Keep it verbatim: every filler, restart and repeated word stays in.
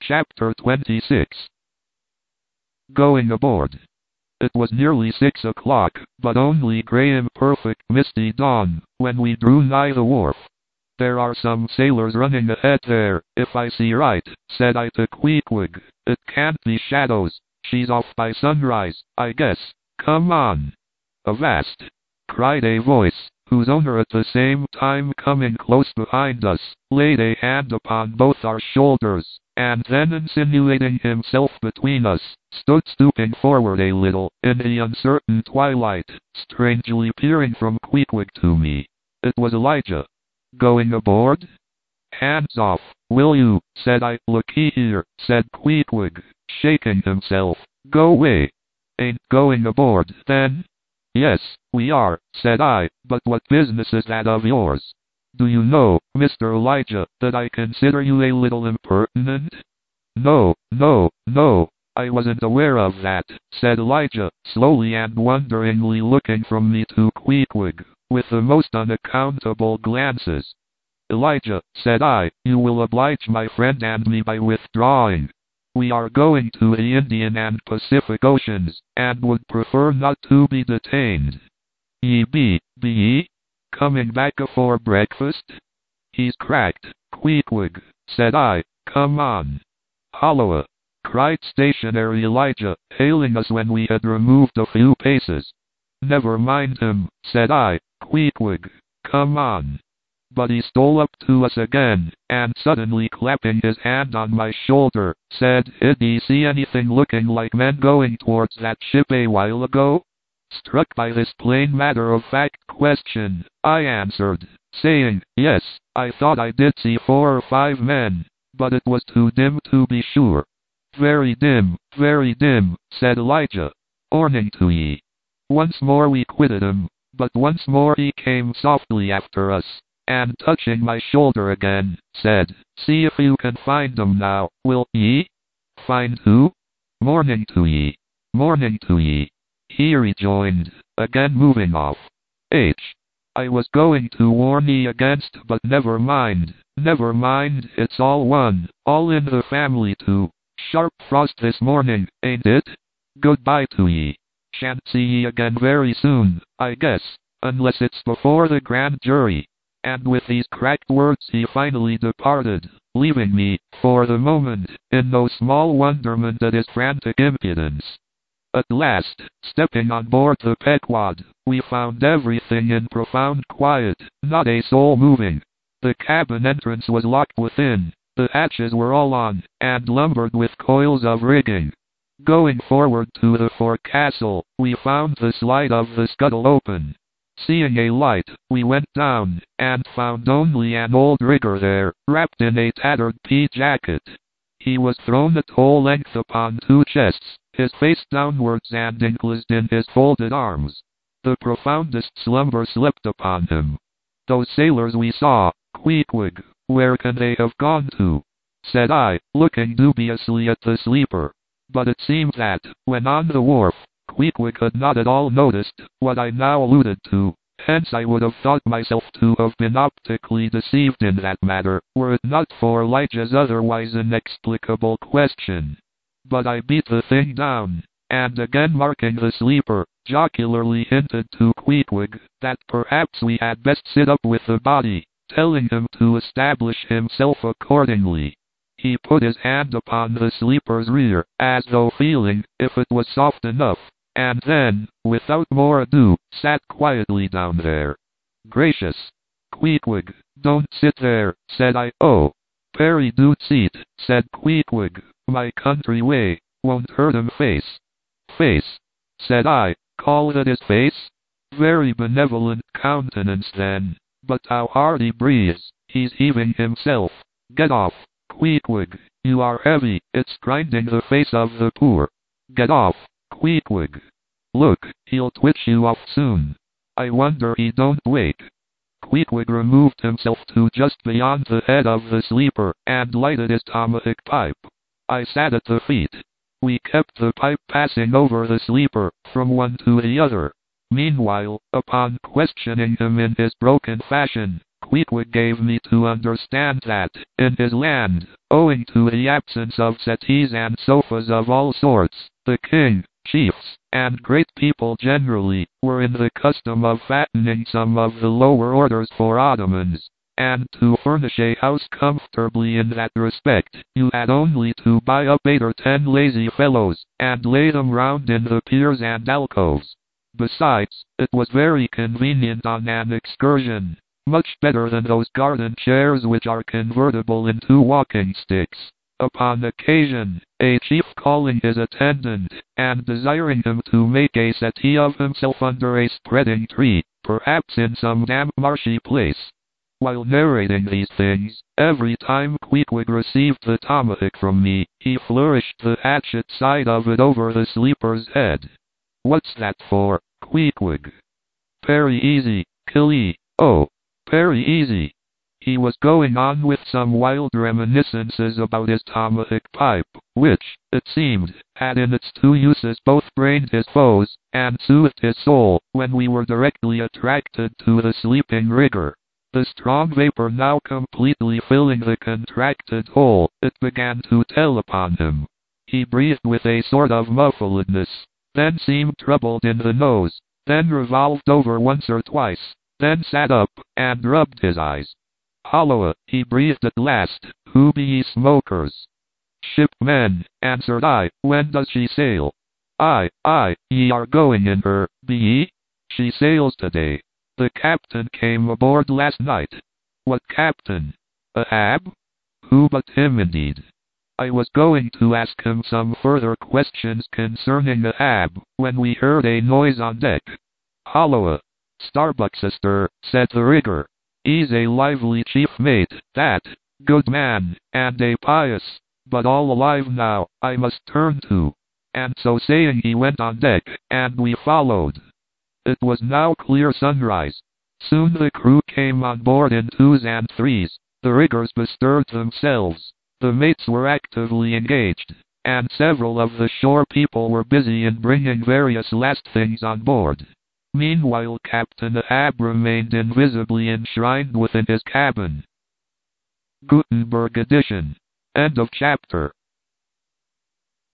Chapter twenty-six. Going aboard. It was nearly six o'clock, but only grey imperfect misty dawn, when we drew nigh the wharf. "There are some sailors running ahead there, if I see right," said I to Queequeg. "It can't be shadows. She's off by sunrise, I guess. Come on." "Avast!" cried a voice, whose owner at the same time coming close behind us, laid a hand upon both our shoulders, and then insinuating himself between us, stood stooping forward a little, in the uncertain twilight, strangely peering from Queequeg to me. It was Elijah. "Going aboard?" "Hands off, will you," said I. "Looky here," said Queequeg, shaking himself. "Go away." "Ain't going aboard, then?" "Yes, we are," said I, "but what business is that of yours? Do you know, Mister Elijah, that I consider you a little impertinent?" "No, no, no, I wasn't aware of that," said Elijah, slowly and wonderingly looking from me to Queequeg, with the most unaccountable glances. "Elijah," said I, "you will oblige my friend and me by withdrawing. We are going to the Indian and Pacific Oceans, and would prefer not to be detained." "Ye be, be ye? Coming back afore breakfast?" "He's cracked, Queequeg," said I. "Come on." "Holloa!" cried stationary Elijah, hailing us when we had removed a few paces. "Never mind him," said I. "Queequeg, come on." But he stole up to us again, and suddenly clapping his hand on my shoulder, said, "Did ye see anything looking like men going towards that ship a while ago?" Struck by this plain matter-of-fact question, I answered, saying, "Yes, I thought I did see four or five men, but it was too dim to be sure." "Very dim, very dim," said Elijah. "Warning to ye." Once more we quitted him, but once more he came softly after us, and touching my shoulder again, said, "See if you can find 'em now, will ye?" "Find who?" "Morning to ye, morning to ye," he rejoined, again moving off. H. I was going to warn ye against, but never mind, never mind, it's all one, all in the family too. Sharp frost this morning, ain't it? Goodbye to ye. Shan't see ye again very soon, I guess, unless it's before the grand jury." And with these cracked words he finally departed, leaving me, for the moment, in no small wonderment at his frantic impudence. At last, stepping on board the Pequod, we found everything in profound quiet, not a soul moving. The cabin entrance was locked within, the hatches were all on, and lumbered with coils of rigging. Going forward to the forecastle, we found the slide of the scuttle open. Seeing a light, we went down, and found only an old rigger there, wrapped in a tattered pea jacket. He was thrown at whole length upon two chests, his face downwards and enclosed in his folded arms. The profoundest slumber slept upon him. "Those sailors we saw, Queequeg, where can they have gone to?" said I, looking dubiously at the sleeper. But it seemed that, when on the wharf, Queequeg had not at all noticed what I now alluded to, hence I would have thought myself to have been optically deceived in that matter, were it not for Elijah's otherwise inexplicable question. But I beat the thing down, and again marking the sleeper, jocularly hinted to Queequeg that perhaps we had best sit up with the body, telling him to establish himself accordingly. He put his hand upon the sleeper's rear, as though feeling if it was soft enough, and then, without more ado, sat quietly down there. "Gracious! Queequeg, don't sit there," said I. "Oh, Perry do seat," said Queequeg, "my country way, won't hurt him face." "Face?" said I. "Call that his face? Very benevolent countenance then, but how hard he breathes, he's heaving himself. Get off, Queequeg, you are heavy, it's grinding the face of the poor. Get off, Queequeg. Look, he'll twitch you off soon. I wonder he don't wake." Queequeg removed himself to just beyond the head of the sleeper, and lighted his tomahawk pipe. I sat at the feet. We kept the pipe passing over the sleeper, from one to the other. Meanwhile, upon questioning him in his broken fashion, Queequeg gave me to understand that, in his land, owing to the absence of settees and sofas of all sorts, the king, chiefs, and great people generally, were in the custom of fattening some of the lower orders for ottomans. And to furnish a house comfortably in that respect, you had only to buy up eight or ten lazy fellows, and lay them round in the piers and alcoves. Besides, it was very convenient on an excursion, much better than those garden chairs which are convertible into walking sticks. Upon occasion, a chief calling his attendant, and desiring him to make a settee of himself under a spreading tree, perhaps in some damp marshy place. While narrating these things, every time Queequeg received the tomahawk from me, he flourished the hatchet side of it over the sleeper's head. What's that for, Queequeg? Very easy, Killy. Oh, very easy. He was going on with some wild reminiscences about his tomahawk pipe, which, it seemed, had in its two uses both brained his foes, and soothed his soul, when we were directly attracted to the sleeping rigger. The strong vapor now completely filling the contracted hole, it began to tell upon him. He breathed with a sort of muffledness, then seemed troubled in the nose, then revolved over once or twice, then sat up, and rubbed his eyes. Holloa, he breathed at last, who be ye smokers? Shipmen, answered I, when does she sail? Aye, aye, ye are going in her, be ye? She sails today. The captain came aboard last night. What captain? Ahab? Who but him indeed? I was going to ask him some further questions concerning Ahab, when we heard a noise on deck. Holloa! Starbuck sister, said the rigger. He's a lively chief mate, that, good man, and a pious, but all alive now, I must turn to. And so saying he went on deck, and we followed. It was now clear sunrise. Soon the crew came on board in twos and threes. The riggers bestirred themselves. The mates were actively engaged, and several of the shore people were busy in bringing various last things on board. Meanwhile Captain Ahab remained invisibly enshrined within his cabin. Gutenberg edition. End of chapter.